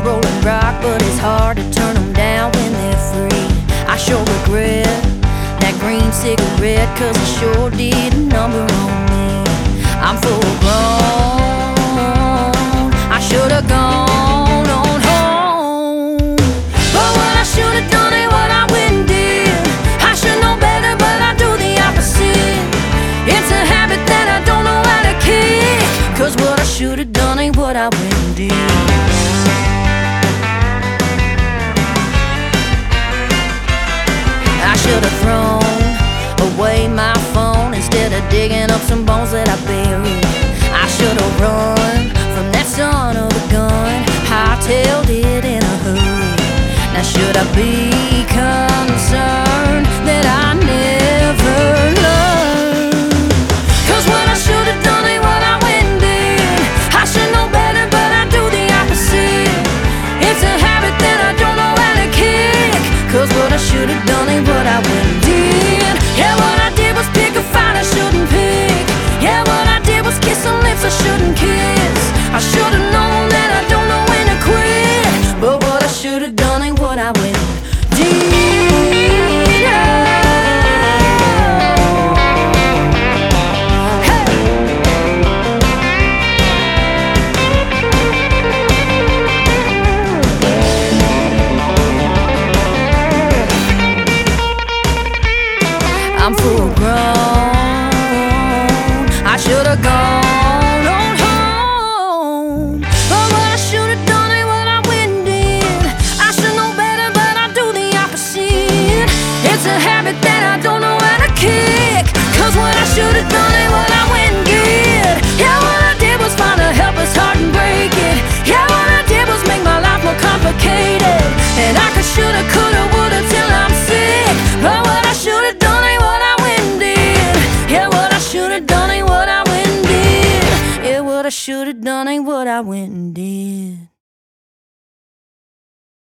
rolling rock, but it's hard to turn them down when they're free. I sure regret that green cigarette, cause it sure did a number on me. I'm full grown, I should've gone on home. But what I should've done ain't what I went and did. I should know better, but I do the opposite. It's a habit that I don't know how to kick, cause what I should've done ain't what I went and did. I should've thrown away my phone instead of digging up some bones that I buried. I should've run from that son of a gun, hightailed it in a hurry. Now should I be concerned that I never learned? Cause what I should've done ain't what I went and did. I should know better, but I do the opposite. It's a habit that I don't know how to kick, cause what I should've done ain't what I went and did. Yeah, what I did was pick a fight I shouldn't pick. Yeah, what I did was kiss some lips I shouldn't kiss. I should've known that I don't know when to quit, but what I should've done ain't what I went and did. I'm full grown, I should've gone on home. But what I should've done ain't what I went and did. I should know better, but I do the opposite. It's a habit that I don't know how to kick, cause what I should've done ain't what I went and did. Yeah, what I did was find a helpless heart and break it. Yeah, what I did was make my life more complicated. And I could, shoulda, coulda, woulda till I'm sick. But what I should've done ain't what I went and did. Yeah, what I should've done ain't what I went and did. Yeah, what I should've done ain't what I went and did.